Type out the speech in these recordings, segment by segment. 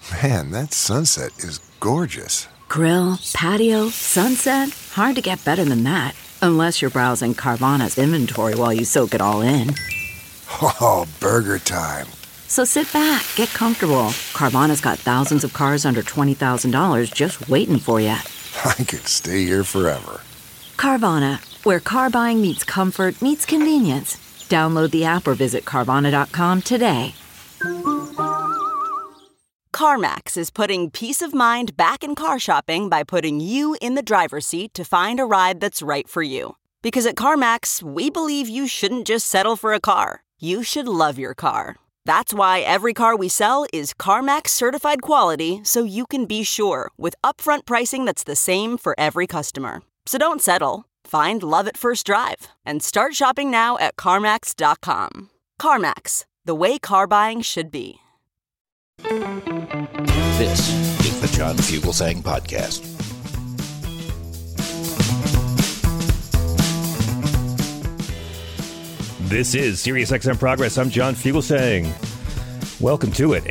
Man, that sunset is gorgeous. Grill, patio, sunset. Hard to get better than that. Unless you're browsing Carvana's inventory while you soak it all in. Oh, burger time. So sit back, get comfortable. Carvana's got thousands of cars under $20,000 just waiting for you. I could stay here forever. Carvana, where car buying meets comfort meets convenience. Download the app or visit Carvana.com today. CarMax is putting peace of mind back in car shopping by putting you in the driver's seat to find a ride that's right for you. Because at CarMax, we believe you shouldn't just settle for a car. You should love your car. That's why every car we sell is CarMax certified quality, so you can be sure with upfront pricing that's the same for every customer. So don't settle. Find love at first drive and start shopping now at CarMax.com. CarMax, the way car buying should be. This is the John Fugelsang Podcast. This is SiriusXM Progress. I'm John Fugelsang. Welcome to it.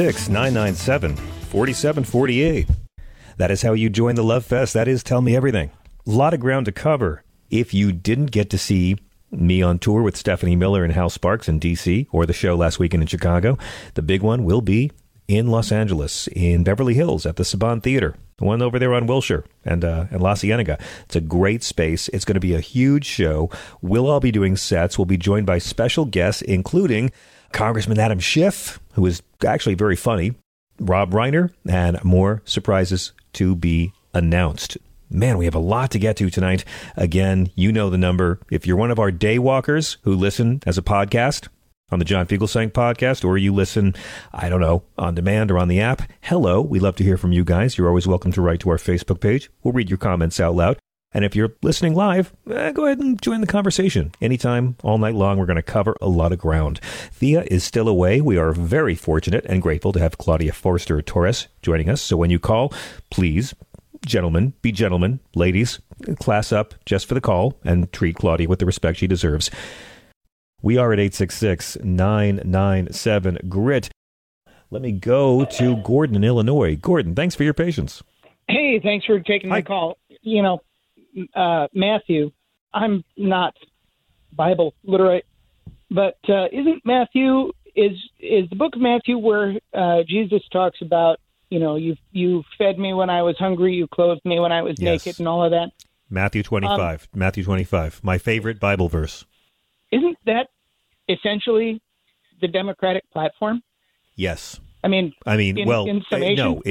866-997-4748. That is how you join the Love Fest. That is Tell Me Everything. A lot of ground to cover. If you didn't get to see me on tour with Stephanie Miller and Hal Sparks in D.C. or the show last weekend in Chicago, the big one will be in Los Angeles, in Beverly Hills at the Saban Theater, the one over there on Wilshire and La Cienega. It's a great space. It's going to be a huge show. We'll all be doing sets. We'll be joined by special guests, including Congressman Adam Schiff, who is actually very funny, Rob Reiner, and more surprises to be announced. Man, we have a lot to get to tonight. Again, you know the number. If you're one of our day walkers who listen as a podcast on the John Fugelsang Podcast, or you listen, I don't know, on demand or on the app, hello. We love to hear from you guys. You're always welcome to write to our Facebook page. We'll read your comments out loud. And if you're listening live, go ahead and join the conversation. Anytime, all night long, we're going to cover a lot of ground. Thea is still away. We are very fortunate and grateful to have Claudia Forster Torres joining us. So when you call, please, gentlemen, be gentlemen, ladies, class up just for the call and treat Claudia with the respect she deserves. We are at 866-997-GRIT. Let me go to Gordon in Illinois. Gordon, thanks for your patience. Hey, thanks for taking my call. You know, Matthew, I'm not Bible literate, but isn't Matthew, is the book of Matthew where Jesus talks about, you know, you fed me when I was hungry, you clothed me when I was naked, and all of that? Matthew 25. Matthew 25. My favorite Bible verse. Isn't that essentially the Democratic platform? Yes. I mean, in summation?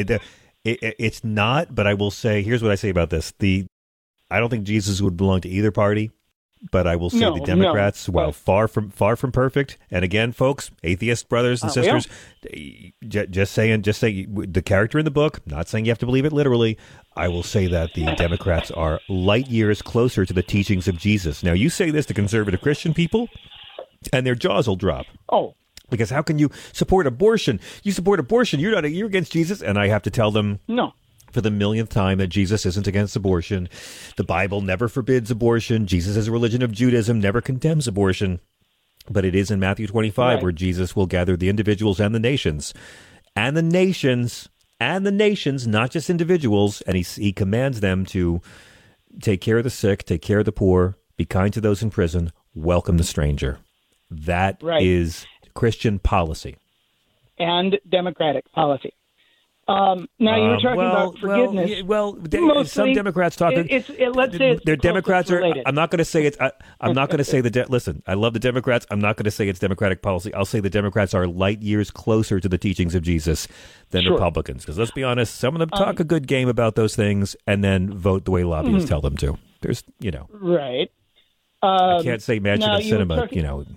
It's not. But I will say, here's what I say about this: I don't think Jesus would belong to either party. But I will say the Democrats, while far from perfect, and again, folks, atheist brothers and sisters, just saying the character in the book. Not saying you have to believe it literally. I will say that the Democrats are light years closer to the teachings of Jesus. Now, you say this to conservative Christian people, and their jaws will drop. Oh, because how can you support abortion? You support abortion. You're against Jesus, and I have to tell them no. For the millionth time that Jesus isn't against abortion. The Bible never forbids abortion. Jesus, as a religion of Judaism, never condemns abortion. But it is in Matthew 25 where Jesus will gather the individuals and the nations. And the nations, not just individuals. And he commands them to take care of the sick, take care of the poor, be kind to those in prison, welcome the stranger. That is Christian policy. And Democratic policy. Now you were talking about forgiveness. Some Democrats talk. Let's say it's they're Democrats are. related. I'm not going to say it's. I'm not going to say listen, I love the Democrats. I'm not going to say it's Democratic policy. I'll say the Democrats are light years closer to the teachings of Jesus than Republicans. Because let's be honest, some of them talk a good game about those things and then vote the way lobbyists tell them to. There's, right. I can't say Mansion of Cinema.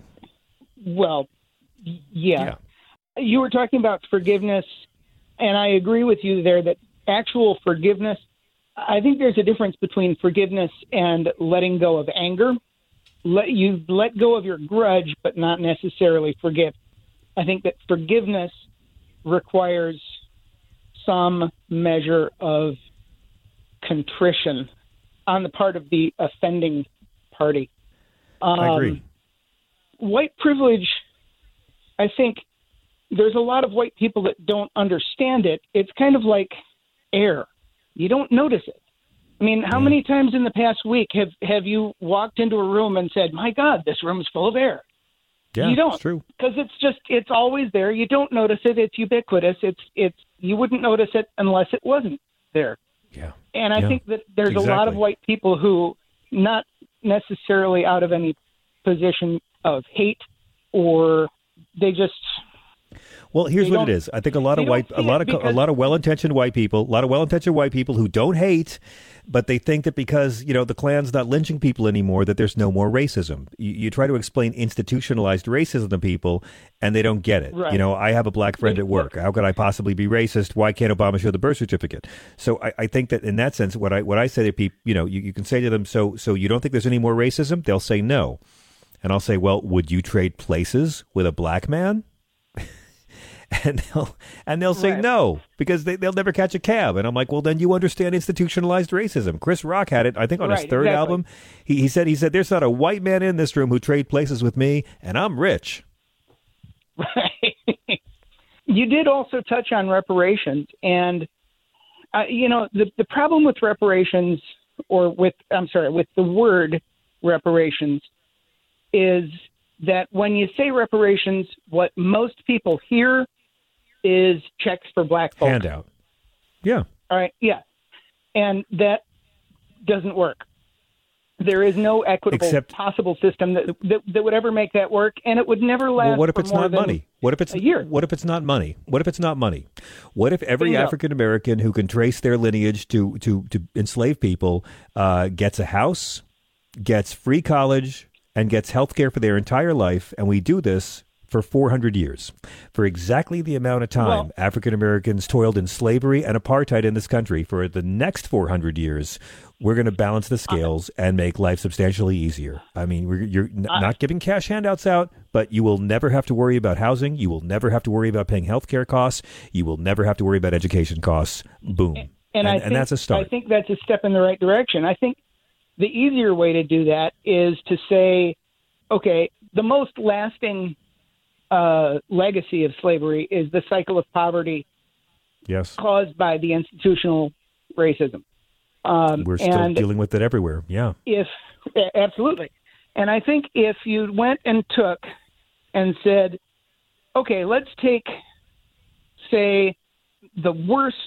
Well, yeah. You were talking about forgiveness. And I agree with you there that actual forgiveness, I think there's a difference between forgiveness and letting go of anger. You let go of your grudge, but not necessarily forgive. I think that forgiveness requires some measure of contrition on the part of the offending party. I agree. White privilege, I think, there's a lot of white people that don't understand it. It's kind of like air. You don't notice it. I mean, how many times in the past week have you walked into a room and said, my God, this room is full of air? Yeah, you don't. It's true. Because it's always there. You don't notice it. It's ubiquitous. You wouldn't notice it unless it wasn't there. Yeah. And I think that there's a lot of white people who, not necessarily out of any position of hate, or they just. Well, here's what it is. I think a lot of well-intentioned white people who don't hate, but they think that because, the Klan's not lynching people anymore, that there's no more racism. You try to explain institutionalized racism to people, and they don't get it. Right. I have a black friend at work. How could I possibly be racist? Why can't Obama show the birth certificate? So I think that in that sense, what I say to people, you can say to them, so you don't think there's any more racism? They'll say no. And I'll say, well, would you trade places with a black man? And they'll say no, because they'll never catch a cab. And I'm like, well, then you understand institutionalized racism. Chris Rock had it, I think, on his third album. He said there's not a white man in this room who trade places with me, and I'm rich. Right. You did also touch on reparations, and the problem with reparations, or with the word reparations, is that when you say reparations, what most people hear is checks for black folks. Handout. Yeah. All right. Yeah. And that doesn't work. There is no equitable possible system that would ever make that work, and it would never last. Well, what if it's not money? What if it's a year? What if it's not money? What if it's not money? What if every African American who can trace their lineage to enslave people gets a house, gets free college, and gets health care for their entire life, and we do this for 400 years. For exactly the amount of time African Americans toiled in slavery and apartheid in this country, for the next 400 years, we're going to balance the scales and make life substantially easier. I mean, you're not giving cash handouts out, but you will never have to worry about housing. You will never have to worry about paying health care costs. You will never have to worry about education costs. Boom. And that's a start. I think that's a step in the right direction. I think the easier way to do that is to say, okay, the most lasting legacy of slavery is the cycle of poverty caused by the institutional racism. We're still dealing with it everywhere. Yeah. Absolutely. And I think if you went and took and said, okay, let's take, say, the worst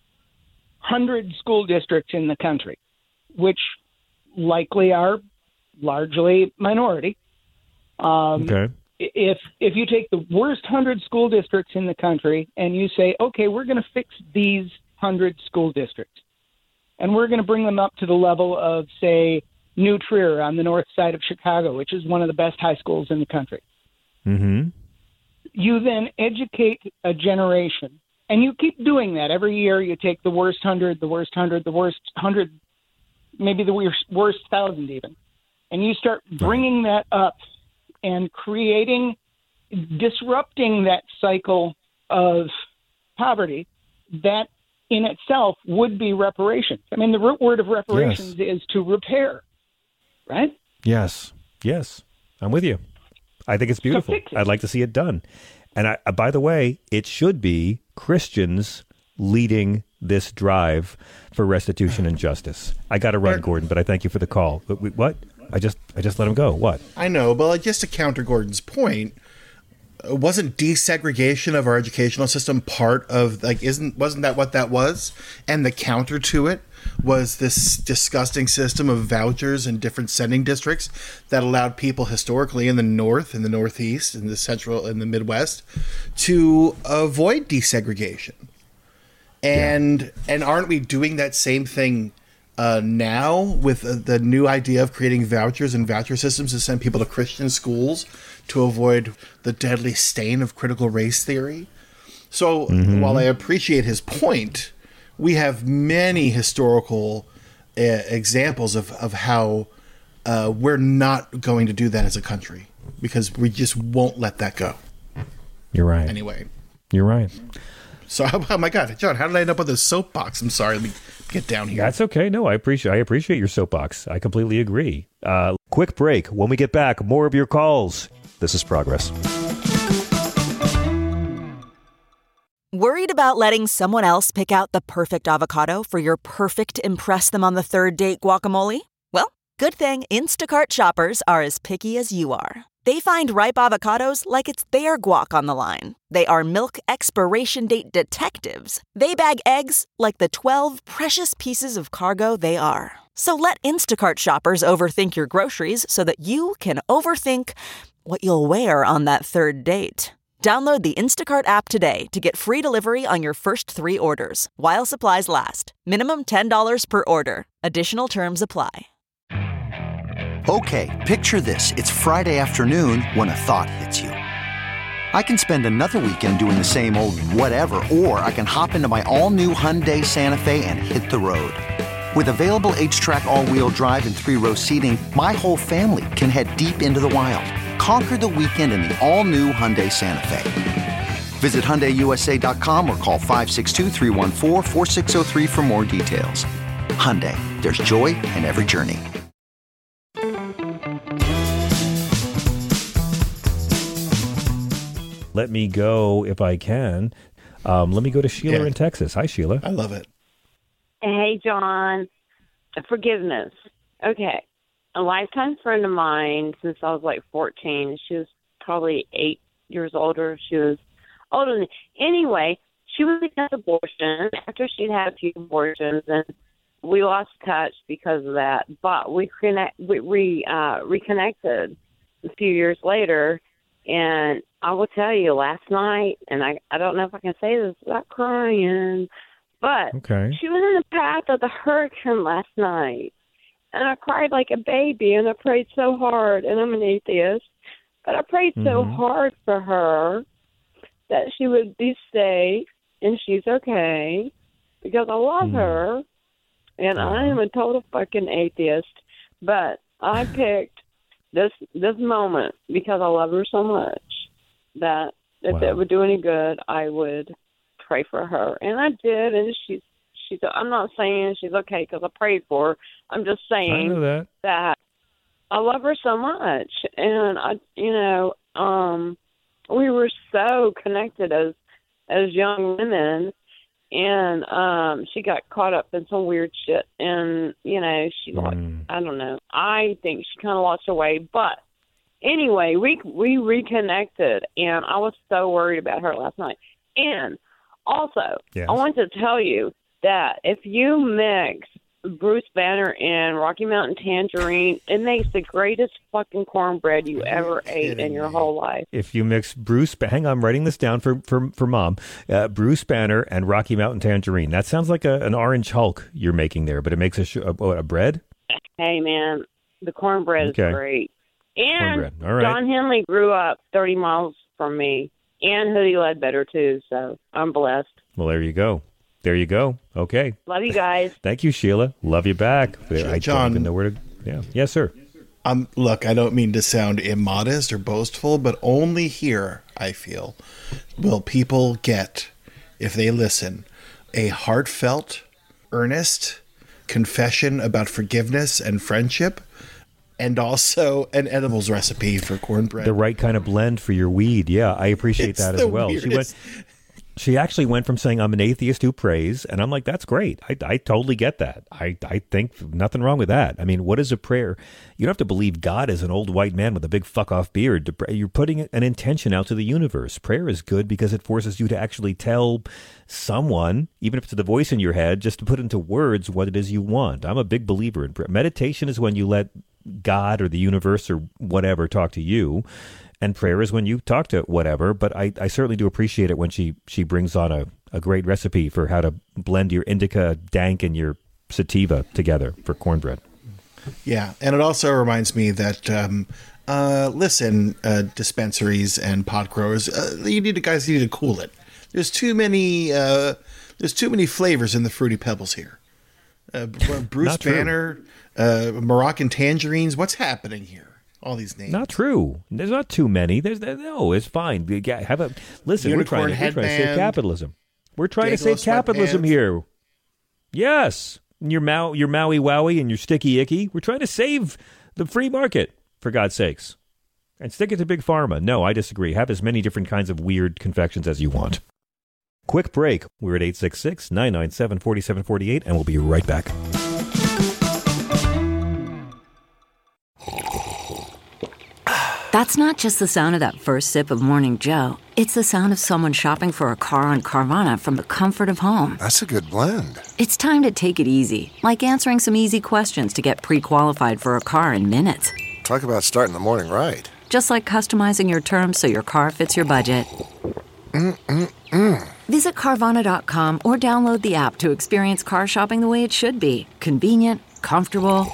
100 school districts in the country, which likely are largely minority. Okay. If you take the worst 100 school districts in the country and you say, okay, we're going to fix these 100 school districts, and we're going to bring them up to the level of, say, New Trier on the north side of Chicago, which is one of the best high schools in the country. Mm-hmm. You then educate a generation, and you keep doing that. Every year you take the worst 100, the worst 100, the worst 100, maybe the worst 1,000 even, and you start bringing that up and disrupting that cycle of poverty. That in itself would be reparations. I mean, the root word of reparations is to repair, right? Yes. I'm with you. I think it's beautiful. I'd like to see it done. And by the way, it should be Christians leading this drive for restitution and justice. I got to run, Gordon, but I thank you for the call. What? I just let him go. What? I know, but just to counter Gordon's point, wasn't desegregation of our educational system part of, wasn't that what that was? And the counter to it was this disgusting system of vouchers in different sending districts that allowed people historically in the North, in the Northeast, in the Central, in the Midwest to avoid desegregation. And aren't we doing that same thing now with the new idea of creating vouchers and voucher systems to send people to Christian schools to avoid the deadly stain of critical race theory? So while I appreciate his point, we have many historical examples of how we're not going to do that as a country, because we just won't let that go. You're right. Anyway. You're right. So, oh my God, John, how did I end up with this soapbox? I'm sorry. Let me get down here. That's okay. No, I appreciate your soapbox. I completely agree. Quick break. When we get back, more of your calls. This is Progress. Worried about letting someone else pick out the perfect avocado for your perfect impress them on the third date guacamole? Well, good thing Instacart shoppers are as picky as you are. They find ripe avocados like it's their guac on the line. They are milk expiration date detectives. They bag eggs like the 12 precious pieces of cargo they are. So let Instacart shoppers overthink your groceries so that you can overthink what you'll wear on that third date. Download the Instacart app today to get free delivery on your first 3 orders, while supplies last. Minimum $10 per order. Additional terms apply. Okay, picture this. It's Friday afternoon when a thought hits you. I can spend another weekend doing the same old whatever, or I can hop into my all-new Hyundai Santa Fe and hit the road. With available H-Track all-wheel drive and 3-row seating, my whole family can head deep into the wild. Conquer the weekend in the all-new Hyundai Santa Fe. Visit HyundaiUSA.com or call 562-314-4603 for more details. Hyundai, there's joy in every journey. Let me go, if I can. Let me go to Sheila in Texas. Hi, Sheila. I love it. Hey, John. Forgiveness. Okay. A lifetime friend of mine since I was like 14. She was probably 8 years older. She was older than me. Anyway, she was against abortion after she'd had a few abortions, and we lost touch because of that. But we reconnected a few years later, and I will tell you, last night, and I don't know if I can say this without crying, but she was in the path of the hurricane last night. And I cried like a baby, and I prayed so hard, and I'm an atheist, but I prayed so hard for her that she would be safe and she's okay, because I love her, and I am a total fucking atheist, but I picked this moment because I love her so much that if it would do any good, I would pray for her. And I did, and she's I'm not saying she's okay because I prayed for her. I'm just saying that I love her so much, and we were so connected as young women, and she got caught up in some weird shit, and she I don't know. I think she kind of lost her way, but anyway, we reconnected, and I was so worried about her last night. And also, I want to tell you that if you mix Bruce Banner and Rocky Mountain Tangerine, it makes the greatest fucking cornbread you ever ate in your whole life. If you mix hang on, I'm writing this down for Mom. Bruce Banner and Rocky Mountain Tangerine. That sounds like an orange Hulk you're making there, but it makes a bread? Hey, man, the cornbread is great. And all right. John Henley grew up 30 miles from me, and Hoodie Ledbetter, too, so I'm blessed. Well, there you go. Okay. Love you guys. Thank you, Sheila. Love you back. I John, don't even know where to... Yeah. Yes, sir. Look, I don't mean to sound immodest or boastful, but only here, I feel, will people get, if they listen, a heartfelt, earnest confession about forgiveness and friendship, and also an edibles recipe for cornbread. The right kind of blend for your weed. Yeah, I appreciate that as well. She actually went from saying, I'm an atheist who prays, and I'm like, that's great. I totally get that. I think nothing wrong with that. I mean, what is a prayer? You don't have to believe God is an old white man with a big fuck-off beard to pray. You're putting an intention out to the universe. Prayer is good because it forces you to actually tell someone, even if it's the voice in your head, just to put into words what it is you want. I'm a big believer in prayer. Meditation is when you let God or the universe or whatever talk to you. And prayer is when you talk to whatever, but I certainly do appreciate it when she brings on a great recipe for how to blend your indica dank and your sativa together for cornbread. Yeah, and it also reminds me that, dispensaries and pot growers, you need to cool it. There's too many flavors in the Fruity Pebbles here. Bruce Banner, Moroccan tangerines. What's happening here? All these names. Not true. There's not too many. It's fine. Listen, we're trying to save capitalism. We're trying to save capitalism here. Yes. Your Maui Wowie and your Sticky Icky. We're trying to save the free market, for God's sakes. And stick it to Big Pharma. No, I disagree. Have as many different kinds of weird confections as you want. Quick break. We're at 866-997-4748, and we'll be right back. That's not just the sound of that first sip of Morning Joe. It's the sound of someone shopping for a car on Carvana from the comfort of home. That's a good blend. It's time to take it easy, like answering some easy questions to get pre-qualified for a car in minutes. Talk about starting the morning right. Just like customizing your terms so your car fits your budget. Visit Carvana.com or download the app to experience car shopping the way it should be. Convenient, comfortable.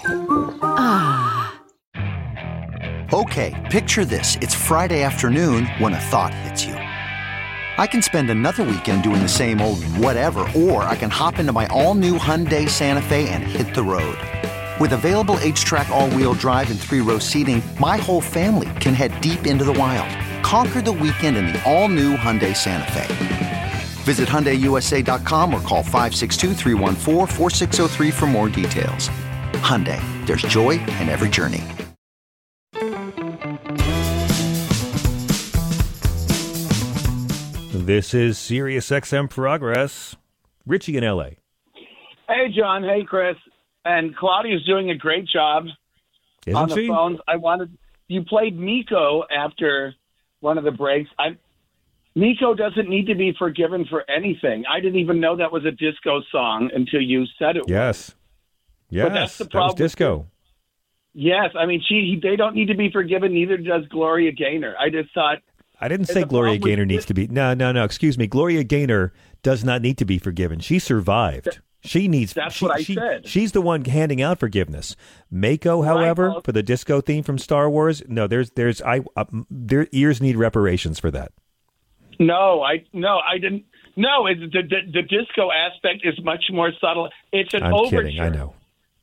Okay, picture this. It's Friday afternoon when a thought hits you. I can spend another weekend doing the same old whatever, or I can hop into my all-new Hyundai Santa Fe and hit the road. With available H-Track all-wheel drive and 3-row seating, my whole family can head deep into the wild. Conquer the weekend in the all-new Hyundai Santa Fe. Visit HyundaiUSA.com or call 562-314-4603 for more details. Hyundai, there's joy in every journey. This is Sirius XM Progress. Richie in L.A. Hey, John. Hey, Chris. And Claudia's doing a great job on the phones. You played Miko after one of the breaks. Miko doesn't need to be forgiven for anything. I didn't even know that was a disco song until you said it. Yes. Yes, but that's the problem. That was disco. Yes. I mean, they don't need to be forgiven. Neither does Gloria Gaynor. I just thought. I didn't say Gloria Gaynor needs to be. No. Excuse me. Gloria Gaynor does not need to be forgiven. She survived. She needs. That's what I said. She's the one handing out forgiveness. Mako, however, for the disco theme from Star Wars, no, their ears need reparations for that. No, I didn't. No, the disco aspect is much more subtle. It's an overture. Kidding. I know.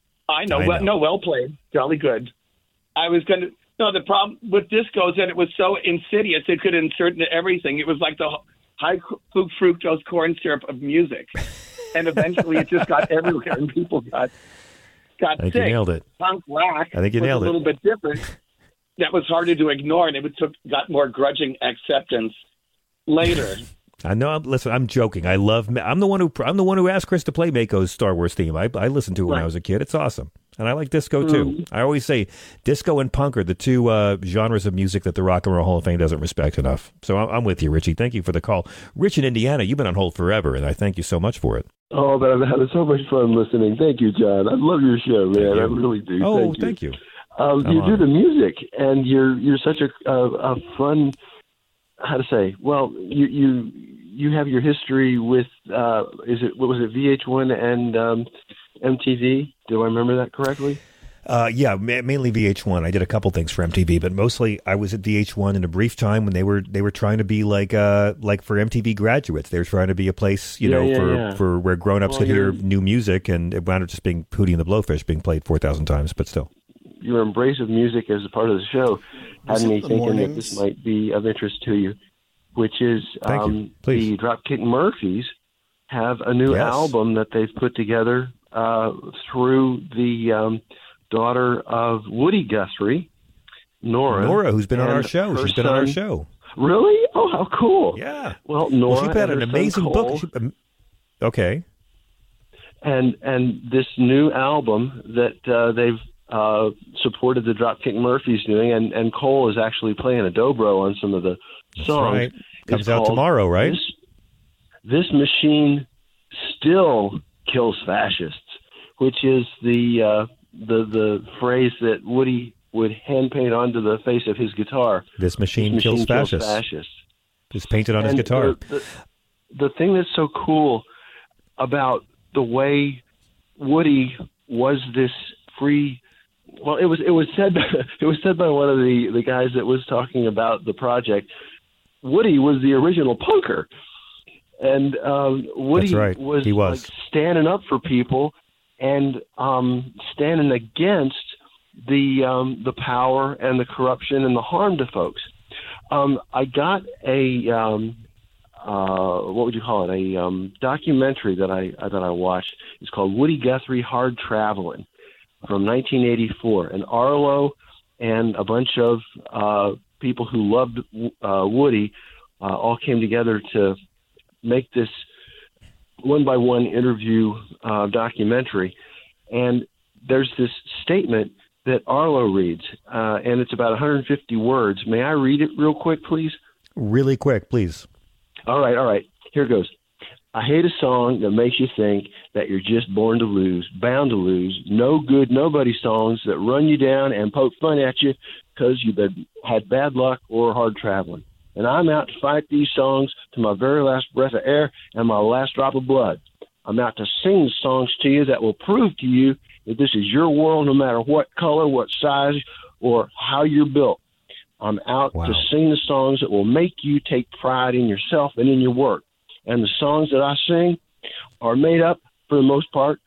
Well played. Jolly good. I was going to. No, the problem with disco is that it was so insidious. It could insert into everything. It was like the high fructose corn syrup of music. And eventually it just got everywhere, and people got I think sick. You nailed it. Punk rock I think you nailed was a little bit different. That was harder to ignore, and it got more grudging acceptance later. I know. Listen, I'm joking. I'm the one who asked Chris to play Mako's Star Wars theme. I listened to it when I was a kid. It's awesome, and I like disco too. I always say disco and punk are the two genres of music that the Rock and Roll Hall of Fame doesn't respect enough. So I'm with you, Richie. Thank you for the call. Rich in Indiana, you've been on hold forever, and I thank you so much for it. Oh, but I've had so much fun listening. Thank you, John. I love your show, man. I really do. Oh, thank you. You do the music, and you're such a fun. How to say? Well, you have your history with what was it, VH1 and MTV? Do I remember that correctly? Yeah, mainly VH1. I did a couple things for MTV, but mostly I was at VH1 in a brief time when they were trying to be like for MTV graduates. They were trying to be a place, for where grown-ups could hear new music, and it wound up just being Hootie and the Blowfish being played 4,000 times, but still. Your embrace of music as a part of the show had me thinking that this might be of interest to you, which is the Dropkick Murphys have a new album that they've put together through the daughter of Woody Guthrie, Nora. Who's been on our show. She's been on our show. Really? Oh, how cool. Yeah. Well, Nora she's got an amazing book. Okay. And this new album that they've supported the Dropkick Murphys doing, and Cole is actually playing a dobro on some of the songs. Right. Comes out tomorrow, right? This machine still kills fascists, which is the phrase that Woody would hand paint onto the face of his guitar. This machine kills fascists. Just painted on his guitar. The thing that's so cool about the way Woody was this free. Well, it was said by one of the guys that was talking about the project. Woody was the original punker, and Woody was like standing up for people and standing against the power and the corruption and the harm to folks. I got a what would you call it? A documentary that I watched. It's called Woody Guthrie Hard Traveling from 1984, and Arlo and a bunch of people who loved Woody all came together to make this one-by-one interview documentary. And there's this statement that Arlo reads, and it's about 150 words. May I read it real quick, please? Really quick, please. All right. Here goes. I hate a song that makes you think that you're just born to lose, bound to lose, no good, nobody songs that run you down and poke fun at you because you've had bad luck or hard traveling. And I'm out to fight these songs to my very last breath of air and my last drop of blood. I'm out to sing songs to you that will prove to you that this is your world, no matter what color, what size, or how you're built. I'm out to sing the songs that will make you take pride in yourself and in your work. And the songs that I sing are made up, for the most part,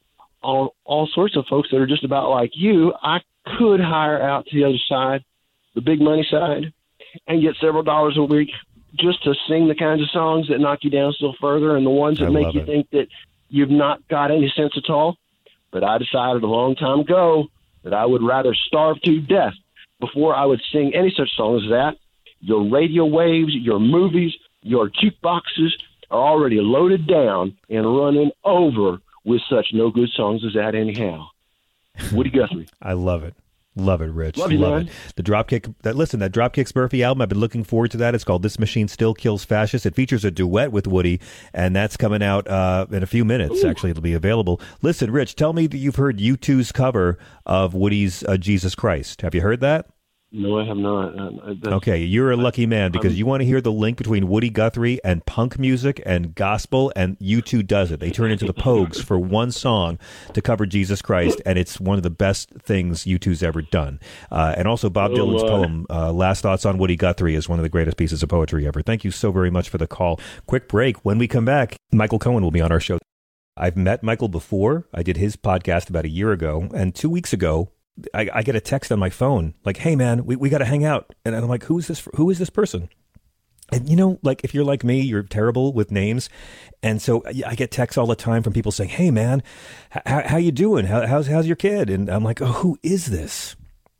all sorts of folks that are just about like you. I could hire out to the other side, the big money side, and get several dollars a week just to sing the kinds of songs that knock you down still further and the ones that make you think that you've not got any sense at all. But I decided a long time ago that I would rather starve to death before I would sing any such songs as that. Your radio waves, your movies, your jukeboxes are already loaded down and running over with such no good songs as that anyhow. Woody Guthrie. I love it. Love it, Rich. Love you, man. It. The Dropkick, that Dropkick Murphy album, I've been looking forward to that. It's called This Machine Still Kills Fascists. It features a duet with Woody, and that's coming out in a few minutes. Ooh. Actually, it'll be available. Listen, Rich, tell me that you've heard U2's cover of Woody's Jesus Christ. Have you heard that? No, I have not. Okay, you're a lucky man because you want to hear the link between Woody Guthrie and punk music and gospel, and U2 does it. They turn into the Pogues for one song to cover Jesus Christ, and it's one of the best things U2's ever done. And also Bob Dylan's poem, Last Thoughts on Woody Guthrie, is one of the greatest pieces of poetry ever. Thank you so very much for the call. Quick break. When we come back, Michael Cohen will be on our show. I've met Michael before. I did his podcast about a year ago, and 2 weeks ago, I get a text on my phone like, hey, man, we got to hang out. And I'm like, who is this person? And, you know, like, if you're like me, you're terrible with names. And so I get texts all the time from people saying, hey, man, how you doing? How's your kid? And I'm like, oh, who is this?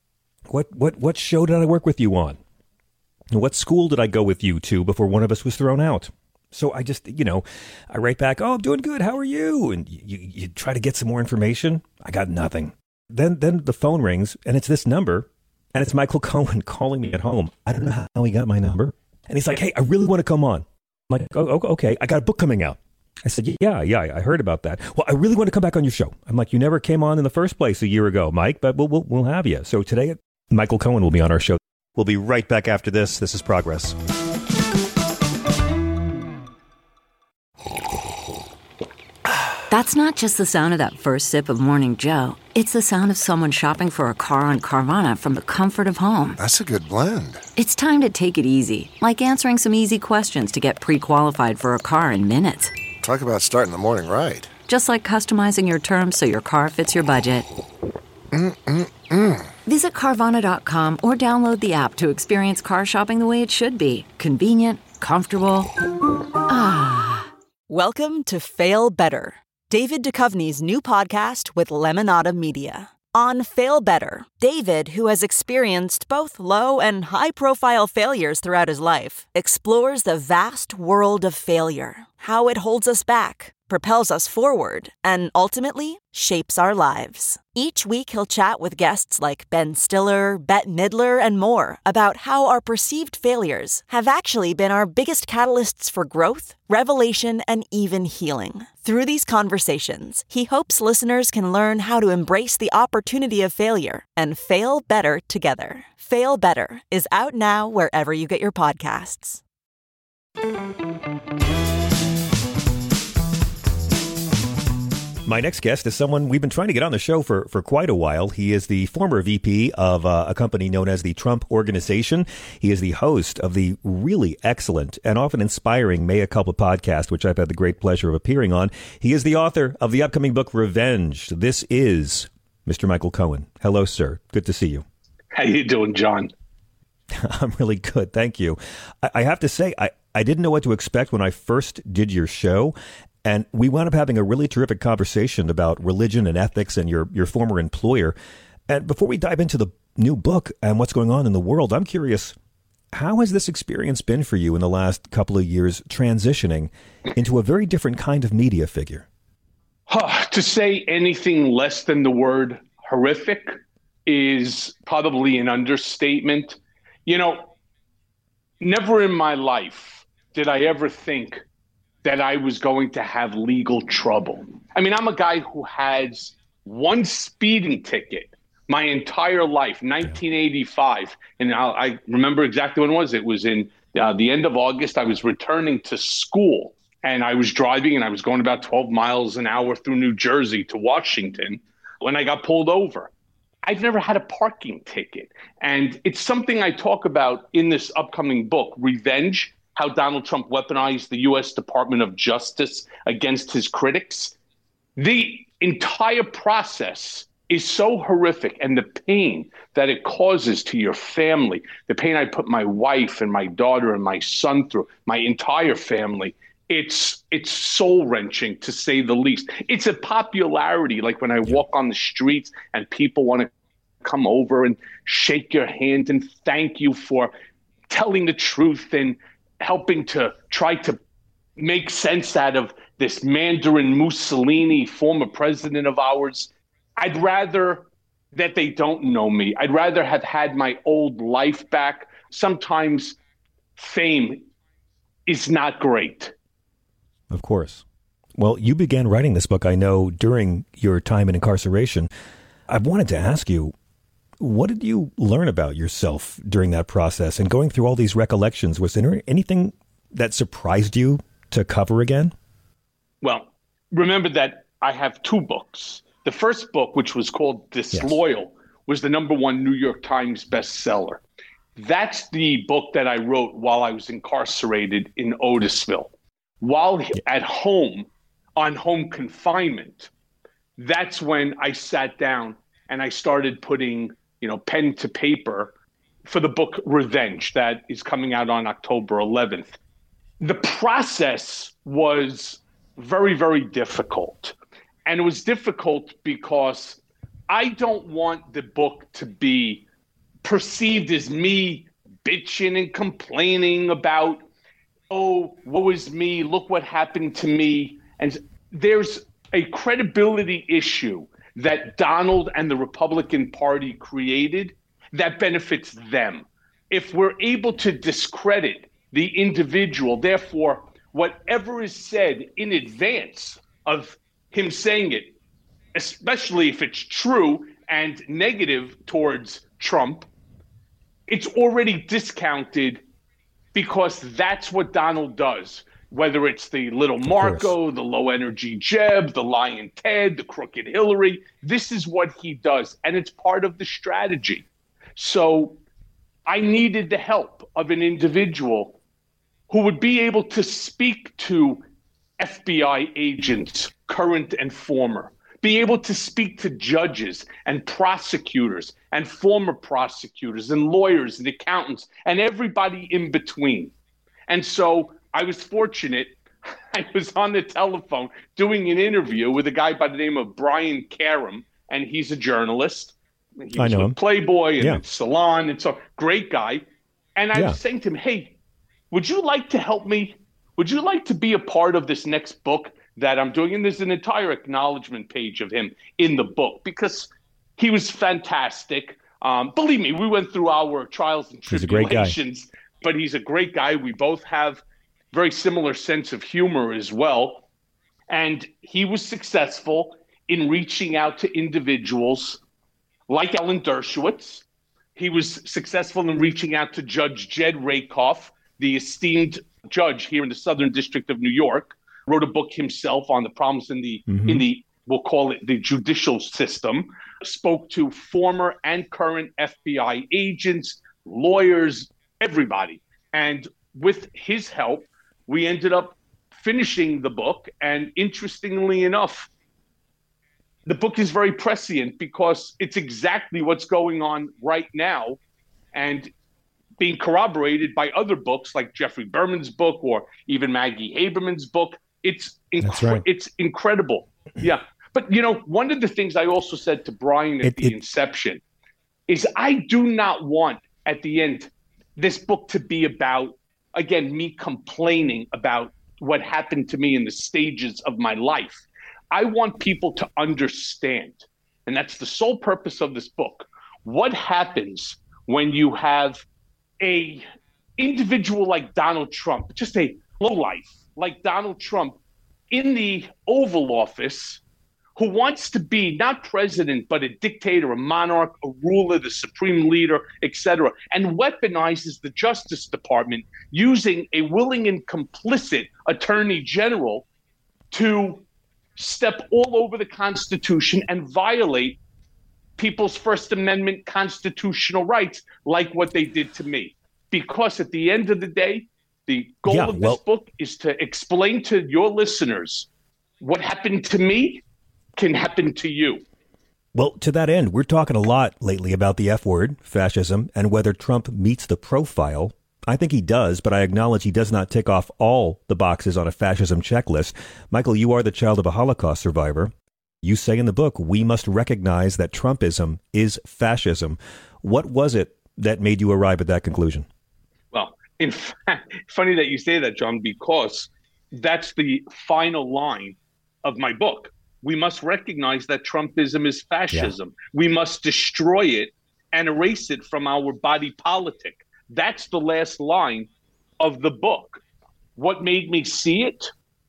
What show did I work with you on? What school did I go with you to before one of us was thrown out? So I just, I write back, oh, I'm doing good. How are you? And you try to get some more information. I got nothing. Then the phone rings, and it's this number, and it's Michael Cohen calling me at home. I don't know how he got my number. And he's like, hey, I really want to come on. I'm like, oh, okay, I got a book coming out. I said, yeah, I heard about that. Well, I really want to come back on your show. I'm like, you never came on in the first place a year ago, Mike, but we'll have you. So today, Michael Cohen will be on our show. We'll be right back after this. This is Progress. That's not just the sound of that first sip of Morning Joe. It's the sound of someone shopping for a car on Carvana from the comfort of home. That's a good blend. It's time to take it easy, like answering some easy questions to get pre-qualified for a car in minutes. Talk about starting the morning right. Just like customizing your terms so your car fits your budget. Visit Carvana.com or download the app to experience car shopping the way it should be. Convenient, comfortable. Welcome to Fail Better, David Duchovny's new podcast with Lemonada Media. On Fail Better, David, who has experienced both low and high-profile failures throughout his life, explores the vast world of failure, how it holds us back, propels us forward, and ultimately shapes our lives. Each week he'll chat with guests like Ben Stiller, Bette Midler, and more about how our perceived failures have actually been our biggest catalysts for growth, revelation, and even healing. Through these conversations, he hopes listeners can learn how to embrace the opportunity of failure and fail better together. Fail Better is out now wherever you get your podcasts. My next guest is someone we've been trying to get on the show for quite a while. He is the former VP of a company known as the Trump Organization. He is the host of the really excellent and often inspiring Mea Culpa podcast, which I've had the great pleasure of appearing on. He is the author of the upcoming book, Revenge. This is Mr. Michael Cohen. Hello, sir. Good to see you. How you doing, John? I'm really good. Thank you. I have to say, I didn't know what to expect when I first did your show. And we wound up having a really terrific conversation about religion and ethics and your former employer. And before we dive into the new book and what's going on in the world, I'm curious, How has this experience been for you in the last couple of years, transitioning into a very different kind of media figure? To say anything less than the word horrific is probably an understatement. You know, never in my life did I ever think that I was going to have legal trouble. I mean, I'm a guy who has one speeding ticket my entire life, 1985. And I remember exactly when it was. It was in the end of August. I was returning to school, and I was driving, and I was going about 12 miles an hour through New Jersey to Washington when I got pulled over. I've never had a parking ticket. And it's something I talk about in this upcoming book, Revenge, how Donald Trump weaponized the U.S. Department of Justice against his critics. The entire process is so horrific, and the pain that it causes to your family, the pain I put my wife and my daughter and my son through, my entire family, it's soul-wrenching, to say the least. It's a popularity, like when I walk on the streets and people want to come over and shake your hand and thank you for telling the truth and helping to try to make sense out of this Mandarin Mussolini, former president of ours. I'd rather that they don't know me. I'd rather have had my old life back. Sometimes fame is not great. Of course. Well, you began writing this book, I know, during your time in incarceration. I wanted to ask you, what did you learn about yourself during that process and going through all these recollections? Was there anything that surprised you to cover again? Well, remember that I have two books. The first book, which was called Disloyal, was the #1 New York Times bestseller. That's the book that I wrote while I was incarcerated in Otisville. While at home, on home confinement, that's when I sat down and I started putting, pen to paper for the book Revenge that is coming out on October 11th. The process was very, very difficult. And it was difficult because I don't want the book to be perceived as me bitching and complaining about, oh, woe is me, look what happened to me. And there's a credibility issue that Donald and the Republican Party created that benefits them. If we're able to discredit the individual, therefore, whatever is said in advance of him saying it, especially if it's true and negative towards Trump, it's already discounted because that's what Donald does. Whether it's the little Marco, the low energy Jeb, the lying Ted, the crooked Hillary, this is what he does. And it's part of the strategy. So I needed the help of an individual who would be able to speak to FBI agents, current and former, be able to speak to judges and prosecutors and former prosecutors and lawyers and accountants and everybody in between. And so I was fortunate. I was on the telephone doing an interview with a guy by the name of Brian Karam, and he's a journalist. He was with Playboy and Salon, and so great guy. And I was saying to him, hey, would you like to help me? Would you like to be a part of this next book that I'm doing? And there's an entire acknowledgement page of him in the book because he was fantastic. Believe me, we went through our trials and tribulations, but he's a great guy. We both have very similar sense of humor as well. And he was successful in reaching out to individuals like Alan Dershowitz. He was successful in reaching out to Judge Jed Rakoff, the esteemed judge here in the Southern District of New York, wrote a book himself on the problems in the we'll call it the judicial system, spoke to former and current FBI agents, lawyers, everybody. And with his help, we ended up finishing the book. And interestingly enough, the book is very prescient because it's exactly what's going on right now and being corroborated by other books like Jeffrey Berman's book or even Maggie Haberman's book. It's incredible. Yeah. But, one of the things I also said to Brian at the inception is I do not want at the end this book to be about, again, me complaining about what happened to me in the stages of my life. I want people to understand, and that's the sole purpose of this book, what happens when you have a individual like Donald Trump, just a lowlife like Donald Trump in the Oval Office, who wants to be not president, but a dictator, a monarch, a ruler, the supreme leader, etc., and weaponizes the Justice Department using a willing and complicit attorney general to step all over the Constitution and violate people's First Amendment constitutional rights like what they did to me. Because at the end of the day, the goal of this book is to explain to your listeners what happened to me can happen to you. Well, to that end, we're talking a lot lately about the F word, fascism, and whether Trump meets the profile. I think he does, but I acknowledge he does not tick off all the boxes on a fascism checklist. Michael, you are the child of a Holocaust survivor. You say in the book, we must recognize that Trumpism is fascism. What was it that made you arrive at that conclusion? Well, in fact, funny that you say that, John, because that's the final line of my book. We must recognize that Trumpism is fascism. Yeah. We must destroy it and erase it from our body politic. That's the last line of the book. What made me see it?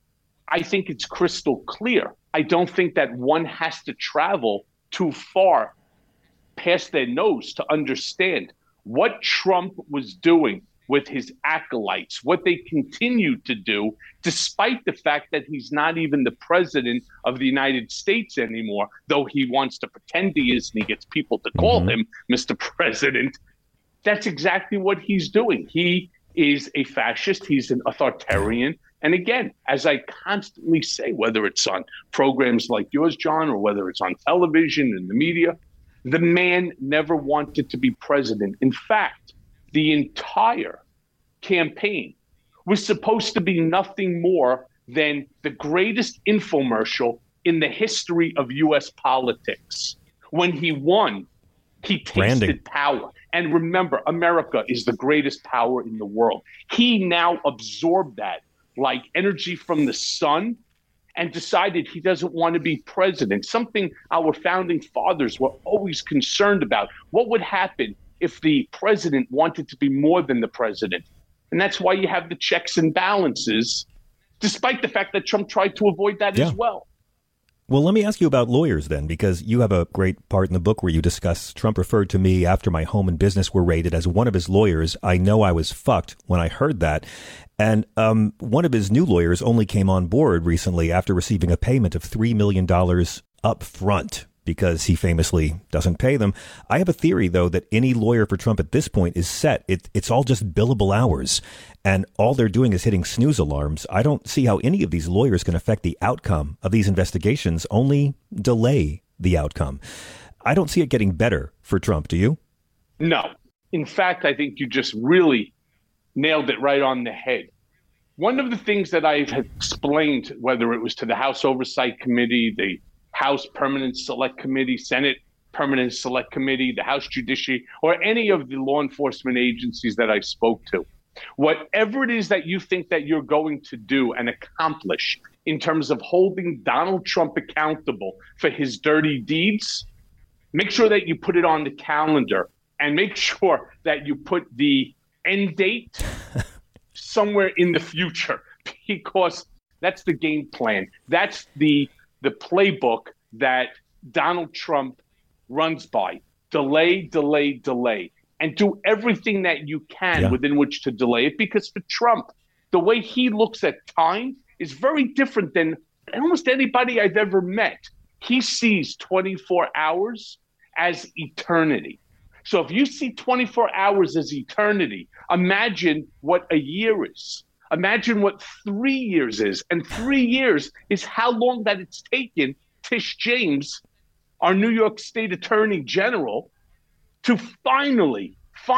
I think it's crystal clear. I don't think that one has to travel too far past their nose to understand what Trump was doing with his acolytes, what they continue to do, despite the fact that he's not even the president of the United States anymore, though he wants to pretend he is and he gets people to call him Mr. President. That's exactly what he's doing. He is a fascist. He's an authoritarian. And again, as I constantly say, whether it's on programs like yours, John, or whether it's on television and the media, the man never wanted to be president. In fact, the entire campaign was supposed to be nothing more than the greatest infomercial in the history of U.S. politics. When he won, he tasted power. And remember, America is the greatest power in the world. He now absorbed that like energy from the sun and decided he doesn't want to be president, something our founding fathers were always concerned about. What would happen if the president wanted to be more than the president? And that's why you have the checks and balances, despite the fact that Trump tried to avoid that as well. Well, let me ask you about lawyers then, because you have a great part in the book where you discuss Trump referred to me after my home and business were raided as one of his lawyers. I know I was fucked when I heard that. And one of his new lawyers only came on board recently after receiving a payment of $3 million up front because he famously doesn't pay them. I have a theory, though, that any lawyer for Trump at this point is set. It's all just billable hours, and all they're doing is hitting snooze alarms. I don't see how any of these lawyers can affect the outcome of these investigations, only delay the outcome. I don't see it getting better for Trump, do you? No. In fact, I think you just really nailed it right on the head. One of the things that I've explained, whether it was to the House Oversight Committee, the House Permanent Select Committee, Senate Permanent Select Committee, the House Judiciary, or any of the law enforcement agencies that I spoke to, whatever it is that you think that you're going to do and accomplish in terms of holding Donald Trump accountable for his dirty deeds, make sure that you put it on the calendar and make sure that you put the end date somewhere in the future, because that's the game plan. That's the playbook that Donald Trump runs by. Delay, delay, delay, and do everything that you can within which to delay it. Because for Trump, the way he looks at time is very different than almost anybody I've ever met. He sees 24 hours as eternity. So if you see 24 hours as eternity, imagine what a year is. Imagine what 3 years is. And 3 years is how long that it's taken Tish James, our New York State Attorney General, to finally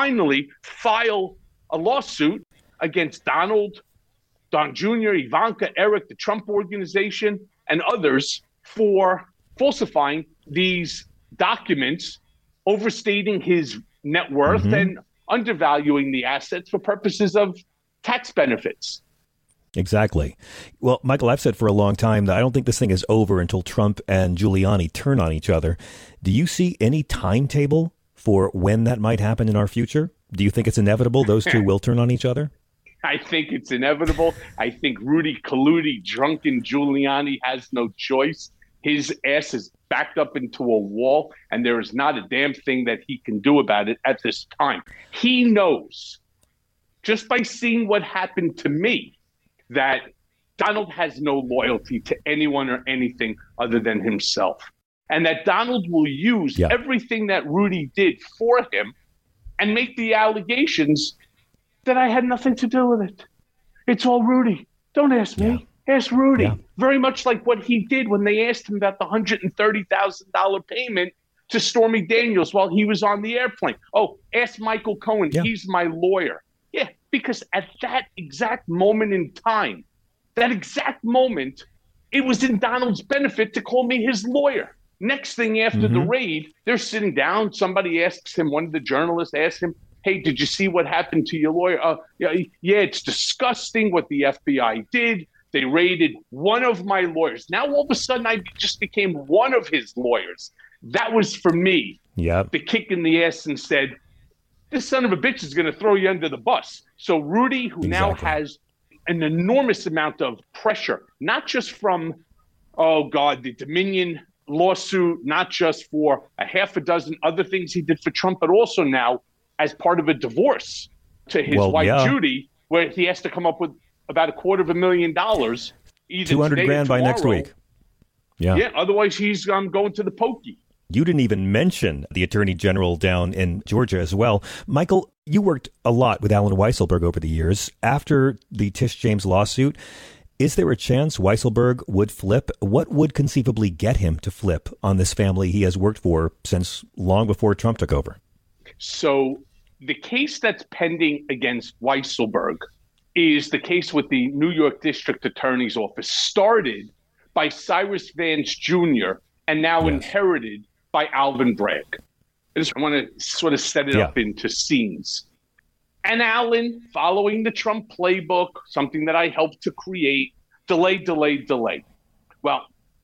file a lawsuit against Donald, Don Jr., Ivanka, Eric, the Trump Organization, and others for falsifying these documents, overstating his net worth, and undervaluing the assets for purposes of tax benefits. Exactly. Well, Michael, I've said for a long time that I don't think this thing is over until Trump and Giuliani turn on each other. Do you see any timetable for when that might happen in our future? Do you think it's inevitable those two will turn on each other? I think it's inevitable. I think Rudy Kaludi, drunken Giuliani, has no choice. His ass is backed up into a wall, and there is not a damn thing that he can do about it at this time. He knows, just by seeing what happened to me, that Donald has no loyalty to anyone or anything other than himself. And that Donald will use everything that Rudy did for him and make the allegations that I had nothing to do with it. It's all Rudy. Don't ask me. Ask Rudy. Yeah. Very much like what he did when they asked him about the $130,000 payment to Stormy Daniels while he was on the airplane. Oh, ask Michael Cohen. Yeah. He's my lawyer. Yeah, because at that exact moment in time, it was in Donald's benefit to call me his lawyer. Next thing after the raid, they're sitting down. Somebody asks him, one of the journalists asks him, hey, did you see what happened to your lawyer? Yeah, it's disgusting what the FBI did. They raided one of my lawyers. Now, all of a sudden, I just became one of his lawyers. That was for me. The kick in the ass and said, this son of a bitch is going to throw you under the bus. So Rudy, who now has an enormous amount of pressure, not just from, the Dominion lawsuit, not just for a half a dozen other things he did for Trump, but also now as part of a divorce to his wife, Judy, where he has to come up with about $250,000, either $200,000 by next week. Yeah. Otherwise, he's going to the pokey. You didn't even mention the attorney general down in Georgia as well. Michael, you worked a lot with Allen Weisselberg over the years. After the Tish James lawsuit, is there a chance Weisselberg would flip? What would conceivably get him to flip on this family he has worked for since long before Trump took over? So the case that's pending against Weisselberg is the case with the New York District Attorney's Office, started by Cyrus Vance Jr. and now inherited by Alvin Bragg. I just want to sort of set it up into scenes. And Allen, following the Trump playbook, something that I helped to create, delay. Well,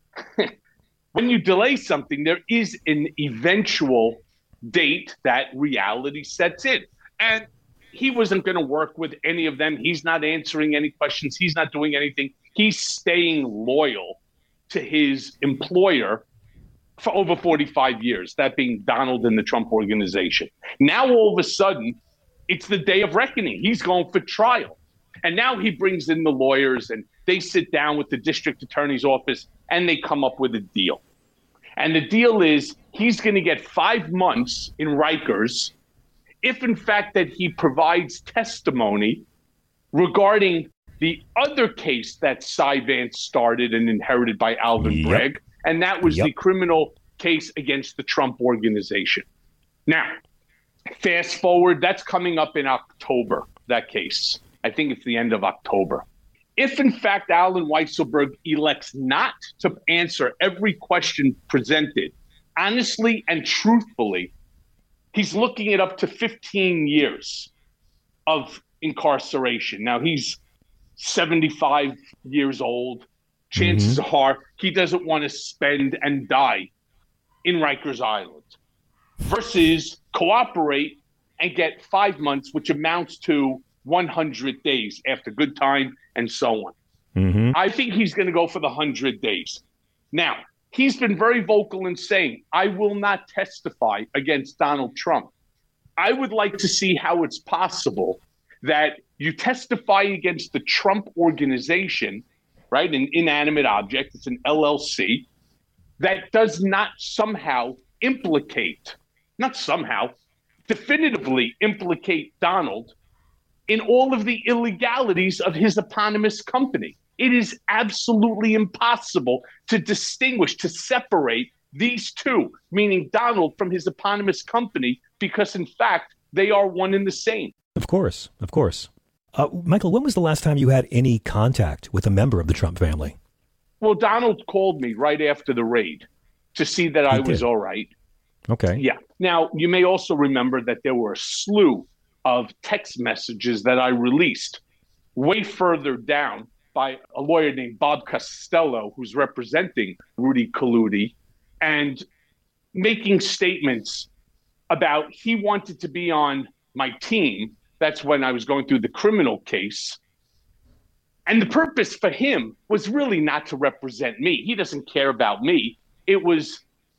when you delay something, there is an eventual date that reality sets in. And he wasn't going to work with any of them. He's not answering any questions. He's not doing anything. He's staying loyal to his employer for over 45 years, that being Donald and the Trump Organization. Now, all of a sudden, it's the day of reckoning. He's going for trial. And now he brings in the lawyers and they sit down with the district attorney's office and they come up with a deal. And the deal is he's going to get 5 months in Rikers if, in fact, that he provides testimony regarding the other case that Cy Vance started and inherited by Alvin Bragg, and that was the criminal case against the Trump Organization. Now, fast forward, that's coming up in October, that case. I think it's the end of October. If, in fact, Allen Weisselberg elects not to answer every question presented honestly and truthfully, he's looking at up to 15 years of incarceration. Now, he's 75 years old. Chances are he doesn't want to spend and die in Rikers Island versus cooperate and get 5 months, which amounts to 100 days after good time and so on. I think he's going to go for the 100 days. Now, he's been very vocal in saying, I will not testify against Donald Trump. I would like to see how it's possible that you testify against the Trump Organization, right? An inanimate object, it's an LLC, that does not somehow implicate, not somehow, definitively implicate Donald in all of the illegalities of his eponymous company. It is absolutely impossible to distinguish, to separate these two, meaning Donald from his eponymous company, because in fact, they are one and the same. Of course. Michael, when was the last time you had any contact with a member of the Trump family? Well, Donald called me right after the raid to see that I was all right. Okay. Yeah. Now, you may also remember that there were a slew of text messages that I released way further down by a lawyer named Bob Costello, who's representing Rudy Colludi, and making statements about he wanted to be on my team. That's when I was going through the criminal case. And the purpose for him was really not to represent me. He doesn't care about me. It was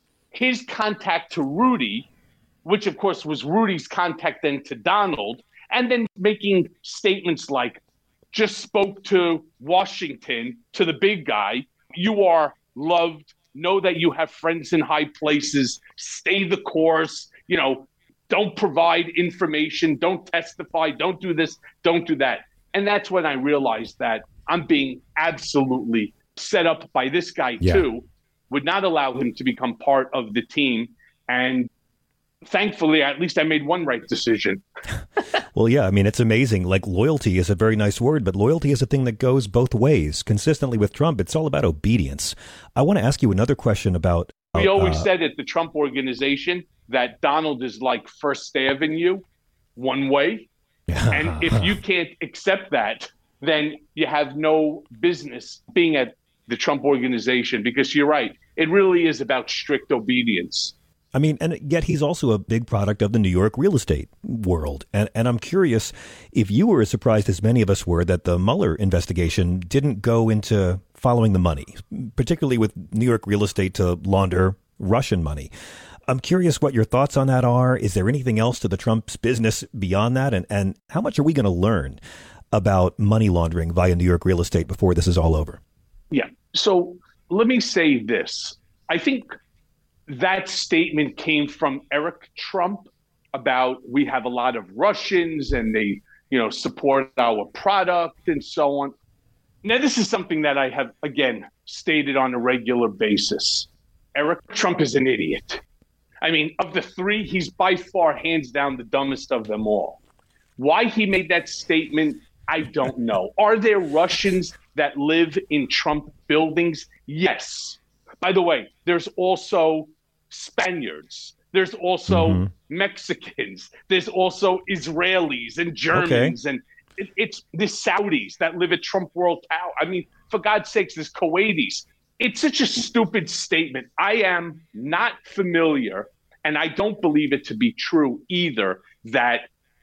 his contact to Rudy, which of course was Rudy's contact then to Donald, and then making statements like, just spoke to Washington, to the big guy. You are loved. Know that you have friends in high places. Stay the course. You know, don't provide information. Don't testify. Don't do this. Don't do that. And that's when I realized that I'm being absolutely set up by this guy too. Would not allow him to become part of the team. And thankfully, at least I made one right decision. Well, yeah, I mean, it's amazing. Like, loyalty is a very nice word, but loyalty is a thing that goes both ways. Consistently with Trump, it's all about obedience. I want to ask you another question about... We always said at the Trump organization that Donald is like First Avenue, one way. And if you can't accept that, then you have no business being at the Trump organization, because you're right. It really is about strict obedience. I mean, and yet he's also a big product of the New York real estate world. And I'm curious if you were as surprised as many of us were that the Mueller investigation didn't go into following the money, particularly with New York real estate to launder Russian money. I'm curious what your thoughts on that are. Is there anything else to the Trump's business beyond that? And how much are we going to learn about money laundering via New York real estate before this is all over? Yeah. So let me say this. I think that statement came from Eric Trump about we have a lot of Russians and they, you know, support our product and so on. Now, this is something that I have, again, stated on a regular basis. Eric Trump is an idiot. I mean, of the three, he's by far, hands down, the dumbest of them all. Why he made that statement, I don't know. Are there Russians that live in Trump buildings? Yes. By the way, there's also Spaniards. There's also Mexicans. There's also Israelis and Germans. And it's the Saudis that live at Trump World Tower. I mean, for God's sakes, there's Kuwaitis. It's such a stupid statement. I am not familiar, and I don't believe it to be true either, that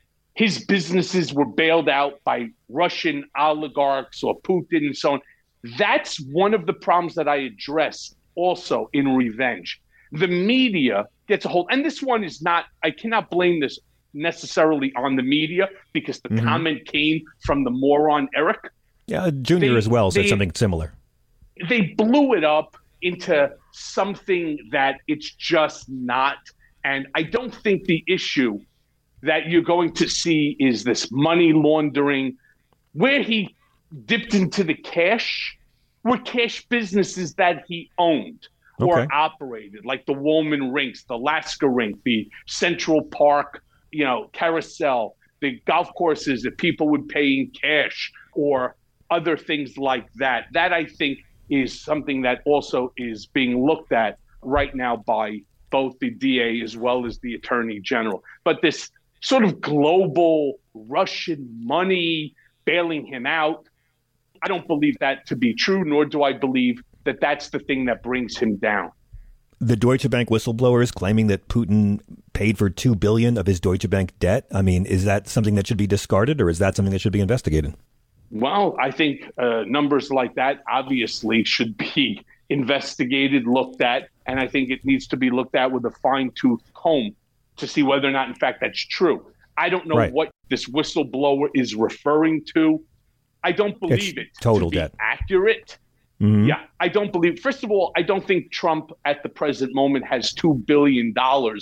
his businesses were bailed out by Russian oligarchs or Putin and so on. That's one of the problems that I address also in Revenge. The media gets a hold, and this one is not, I cannot blame this necessarily on the media because the comment came from the moron Eric. Yeah, Junior as well said something similar. They blew it up into something that it's just not. And I don't think the issue that you're going to see is this money laundering. Where he dipped into the cash were cash businesses that he owned or operated, like the Woolman Rinks, the Alaska Rink, the Central Park, you know, Carousel, the golf courses that people would pay in cash or other things like that. That, I think, is something that also is being looked at right now by both the DA as well as the Attorney General. But this sort of global Russian money bailing him out, I don't believe that to be true, nor do I believe that that's the thing that brings him down. The Deutsche Bank whistleblowers claiming that Putin paid for $2 billion of his Deutsche Bank debt. I mean, is that something that should be discarded, or is that something that should be investigated? Well, I think numbers like that obviously should be investigated, looked at, and I think it needs to be looked at with a fine-tooth comb to see whether or not, in fact, that's true. I don't know what this whistleblower is referring to. I don't believe it's total to be debt. Accurate. Yeah, I don't believe. First of all, I don't think Trump at the present moment has $2 billion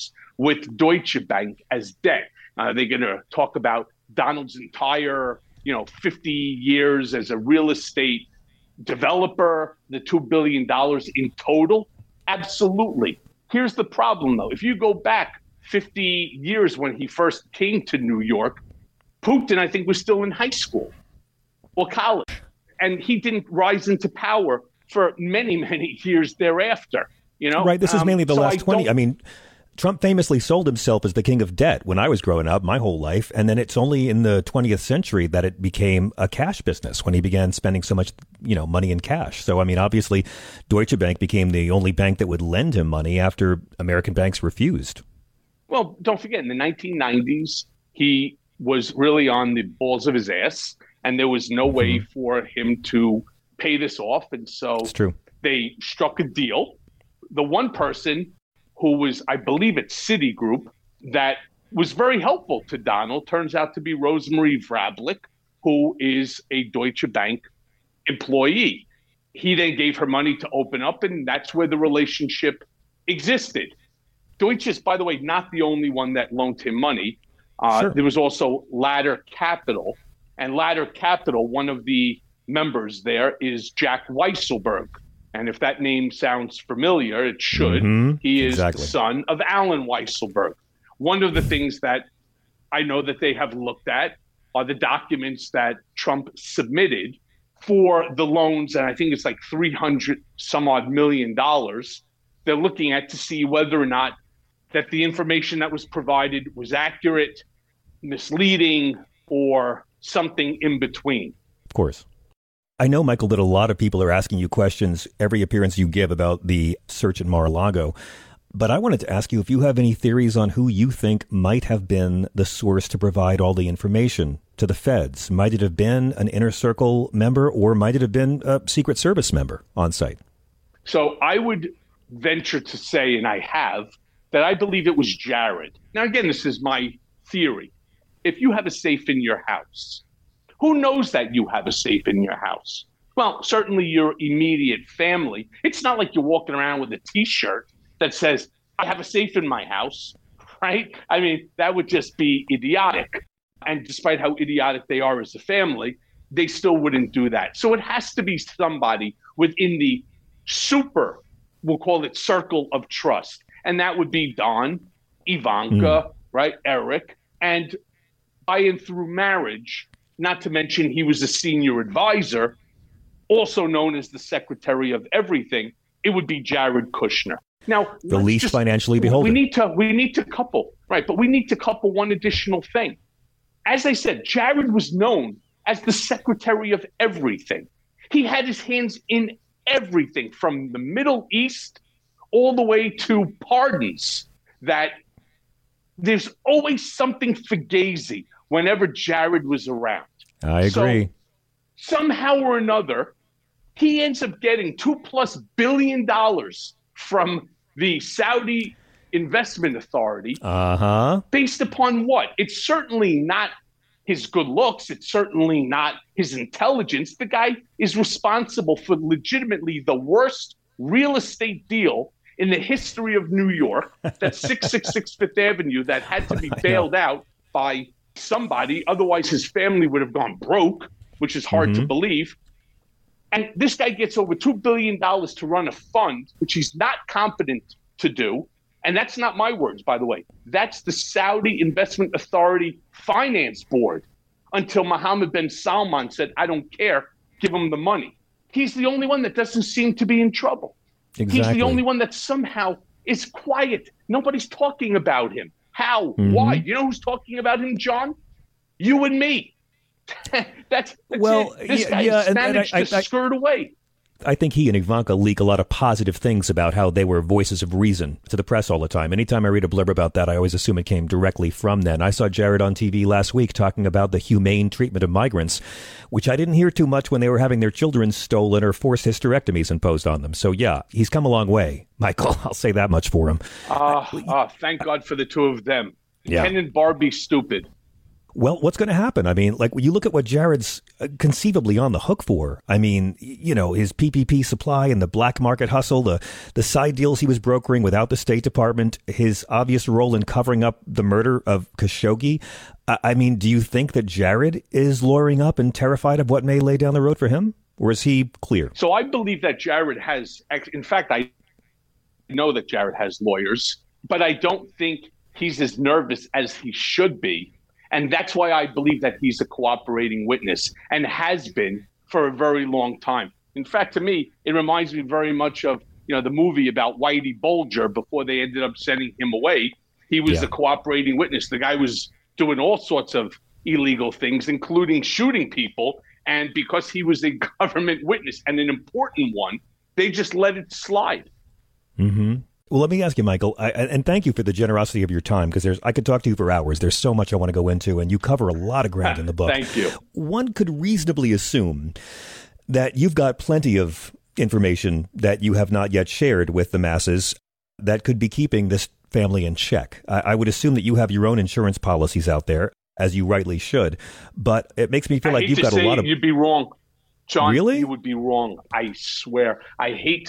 with Deutsche Bank as debt. They're going to talk about Donald's entire 50 years as a real estate developer, the $2 billion in total. Absolutely. Here's the problem, though. If you go back 50 years when he first came to New York, Putin, I think, was still in high school or college. And he didn't rise into power for many, many years thereafter. Right. This is mainly the last 20. I mean, Trump famously sold himself as the king of debt when I was growing up, my whole life. And then it's only in the 20th century that it became a cash business when he began spending so much, money in cash. So, I mean, obviously, Deutsche Bank became the only bank that would lend him money after American banks refused. Well, don't forget, in the 1990s, he was really on the balls of his ass, and there was no way for him to pay this off. And so it's true. They struck a deal. The one person who was, I believe, at Citigroup, that was very helpful to Donald, turns out to be Rosemarie Vrablic, who is a Deutsche Bank employee. He then gave her money to open up, and that's where the relationship existed. Deutsche is, by the way, not the only one that loaned him money. Sure. There was also Ladder Capital. And Ladder Capital, one of the members there is Jack Weisselberg. And if that name sounds familiar, it should. He is the son of Alan Weisselberg. One of the things that I know that they have looked at are the documents that Trump submitted for the loans, and I think it's like $300 some odd million. They're looking at to see whether or not that the information that was provided was accurate, misleading, or something in between. Of course. I know, Michael, that a lot of people are asking you questions every appearance you give about the search at Mar-a-Lago. But I wanted to ask you if you have any theories on who you think might have been the source to provide all the information to the feds. Might it have been an Inner Circle member, or might it have been a Secret Service member on site? So I would venture to say, and I have, that I believe it was Jared. Now, again, this is my theory. If you have a safe in your house, who knows that you have a safe in your house? Well, certainly your immediate family. It's not like you're walking around with a T-shirt that says, I have a safe in my house, right? I mean, that would just be idiotic. And despite how idiotic they are as a family, they still wouldn't do that. So it has to be somebody within the super, we'll call it circle of trust. And that would be Don, Ivanka, right? Eric. And by and through marriage, not to mention he was a senior advisor, also known as the Secretary of Everything, it would be Jared Kushner. Now, the least financially beholden. We need to couple, right? But we need to couple one additional thing. As I said, Jared was known as the Secretary of Everything. He had his hands in everything from the Middle East all the way to pardons. That there's always something fugazi whenever Jared was around. I agree. So, somehow or another, he ends up getting $2+ billion from the Saudi Investment Authority. Based upon what? It's certainly not his good looks. It's certainly not his intelligence. The guy is responsible for legitimately the worst real estate deal in the history of New York. That's 666 Fifth Avenue that had to be bailed out by somebody. Otherwise, his family would have gone broke, which is hard to believe. And this guy gets over $2 billion to run a fund, which he's not competent to do. And that's not my words, by the way. That's the Saudi Investment Authority Finance Board, until Mohammed bin Salman said, I don't care, give him the money. He's the only one that doesn't seem to be in trouble. Exactly. He's the only one that somehow is quiet. Nobody's talking about him. How? Why? You know who's talking about him, John? You and me. That's well, it. This guy managed to skirt away. I think he and Ivanka leak a lot of positive things about how they were voices of reason to the press all the time. Anytime I read a blurb about that, I always assume it came directly from them. I saw Jared on TV last week talking about the humane treatment of migrants, which I didn't hear too much when they were having their children stolen or forced hysterectomies imposed on them. So, yeah, he's come a long way, Michael. I'll say that much for him. Thank God for the two of them. Yeah. Ken and Barbie stupid. Well, what's going to happen? I mean, like, when you look at what Jared's conceivably on the hook for, I mean, you know, his PPP supply and the black market hustle, the side deals he was brokering without the State Department, his obvious role in covering up the murder of Khashoggi. I mean, do you think that Jared is lawyering up and terrified of what may lay down the road for him? Or is he clear? So I believe that Jared has, in fact, I know that Jared has lawyers, but I don't think he's as nervous as he should be. And that's why I believe that he's a cooperating witness and has been for a very long time. In fact, to me, it reminds me very much of the movie about Whitey Bulger before they ended up sending him away. He was a cooperating witness. The guy was doing all sorts of illegal things, including shooting people. And because he was a government witness and an important one, they just let it slide. Mm-hmm. Well, let me ask you, Michael, and thank you for the generosity of your time, because I could talk to you for hours. There's so much I want to go into, and you cover a lot of ground in the book. Thank you. One could reasonably assume that you've got plenty of information that you have not yet shared with the masses that could be keeping this family in check. I would assume that you have your own insurance policies out there, as you rightly should, but it makes me feel like you've got a lot of... You'd be wrong, John. Really? You would be wrong. I swear. I hate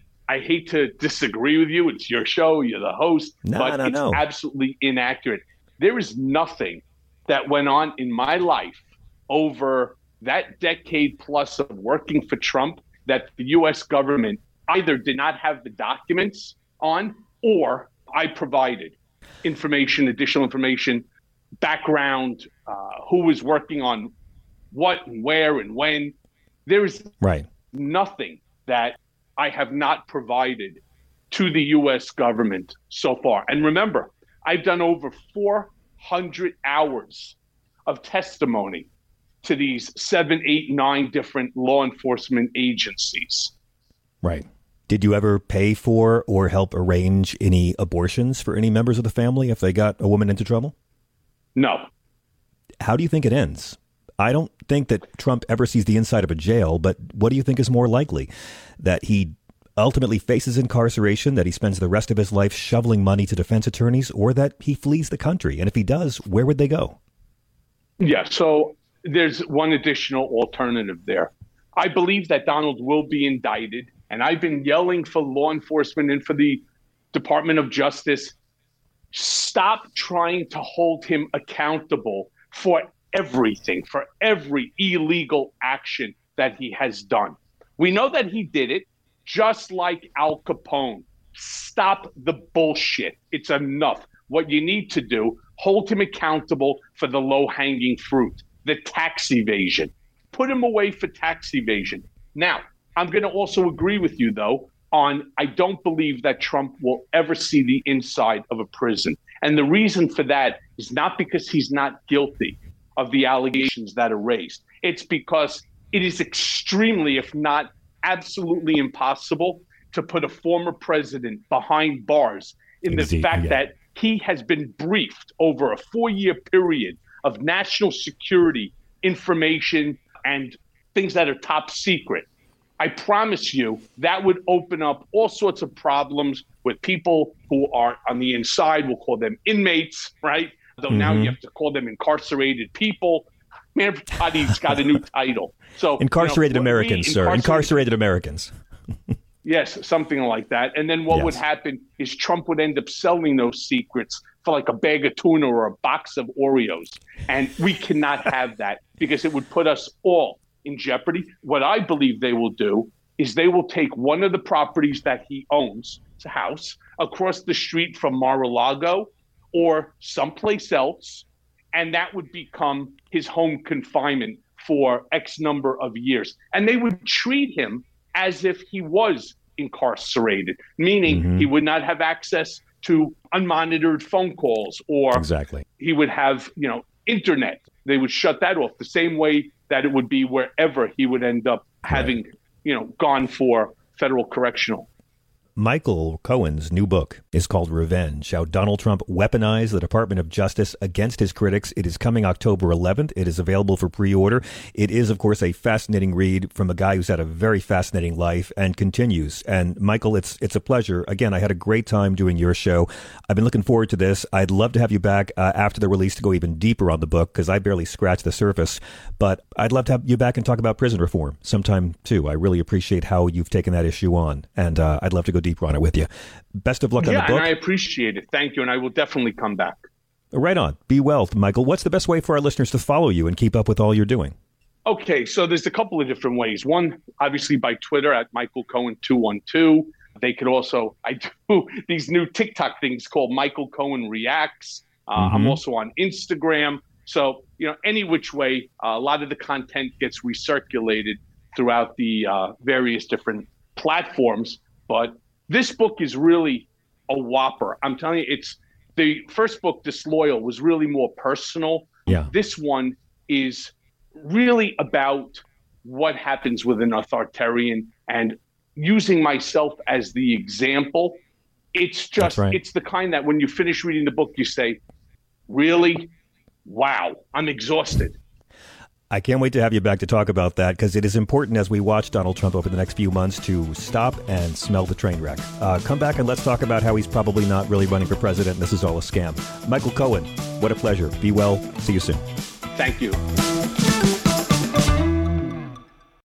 to disagree with you. It's your show. You're the host. But it's absolutely inaccurate. There is nothing that went on in my life over that decade plus of working for Trump that the U.S. government either did not have the documents on, or I provided information, additional information, background, who was working on what and where and when. There is nothing that I have not provided to the U.S. government so far. And remember, I've done over 400 hours of testimony to these 7, 8, 9 different law enforcement agencies. Right. Did you ever pay for or help arrange any abortions for any members of the family if they got a woman into trouble? No. How do you think it ends? I don't think that Trump ever sees the inside of a jail, but what do you think is more likely? That he ultimately faces incarceration, that he spends the rest of his life shoveling money to defense attorneys, or that he flees the country? And if he does, where would they go? Yeah, so there's one additional alternative there. I believe that Donald will be indicted, and I've been yelling for law enforcement and for the Department of Justice, stop trying to hold him accountable for everything, for every illegal action that he has done. We know that he did it, just like Al Capone. Stop the bullshit. It's enough. What you need to do, hold him accountable for the low-hanging fruit, the tax evasion. Put him away for tax evasion. Now, I'm going to also agree with you, though, on I don't believe that Trump will ever see the inside of a prison. And the reason for that is not because he's not guilty of the allegations that are raised. It's because it is extremely, if not absolutely impossible, to put a former president behind bars in the fact that he has been briefed over a 4-year period of national security information and things that are top secret. I promise you that would open up all sorts of problems with people who are on the inside. We'll call them inmates, right? Though now you have to call them incarcerated people. Man, everybody's got a new title. So incarcerated Americans, sir. Incarcerated Americans. Yes, something like that. And then what would happen is Trump would end up selling those secrets for like a bag of tuna or a box of Oreos. And we cannot have that because it would put us all in jeopardy. What I believe they will do is they will take one of the properties that he owns, it's a house, across the street from Mar-a-Lago or someplace else, and that would become his home confinement for X number of years. And they would treat him as if he was incarcerated, meaning he would not have access to unmonitored phone calls, or he would have, internet. They would shut that off the same way that it would be wherever he would end up having, gone for federal correctional. Michael Cohen's new book is called Revenge, How Donald Trump Weaponized the Department of Justice Against His Critics. It is coming October 11th. It is available for pre-order. It is, of course, a fascinating read from a guy who's had a very fascinating life and continues. And Michael, it's a pleasure. Again, I had a great time doing your show. I've been looking forward to this. I'd love to have you back after the release to go even deeper on the book, because I barely scratched the surface. But I'd love to have you back and talk about prison reform sometime, too. I really appreciate how you've taken that issue on. And I'd love to go deeper on it with you. Best of luck on the book. Yeah, and I appreciate it. Thank you. And I will definitely come back. Right on. Be well, Michael. What's the best way for our listeners to follow you and keep up with all you're doing? Okay, so there's a couple of different ways. One, obviously by Twitter at Michael Cohen 212. They could also, I do these new TikTok things called Michael Cohen Reacts. I'm also on Instagram. So, any which way, a lot of the content gets recirculated throughout the various different platforms. But This book is really a whopper. I'm telling you, it's the first book, Disloyal, was really more personal. Yeah. This one is really about what happens with an authoritarian and using myself as the example. It's just, it's the kind that when you finish reading the book, you say, really? Wow, I'm exhausted. I can't wait to have you back to talk about that, because it is important as we watch Donald Trump over the next few months to stop and smell the train wreck. Come back and let's talk about how he's probably not really running for president and this is all a scam. Michael Cohen, what a pleasure. Be well. See you soon. Thank you.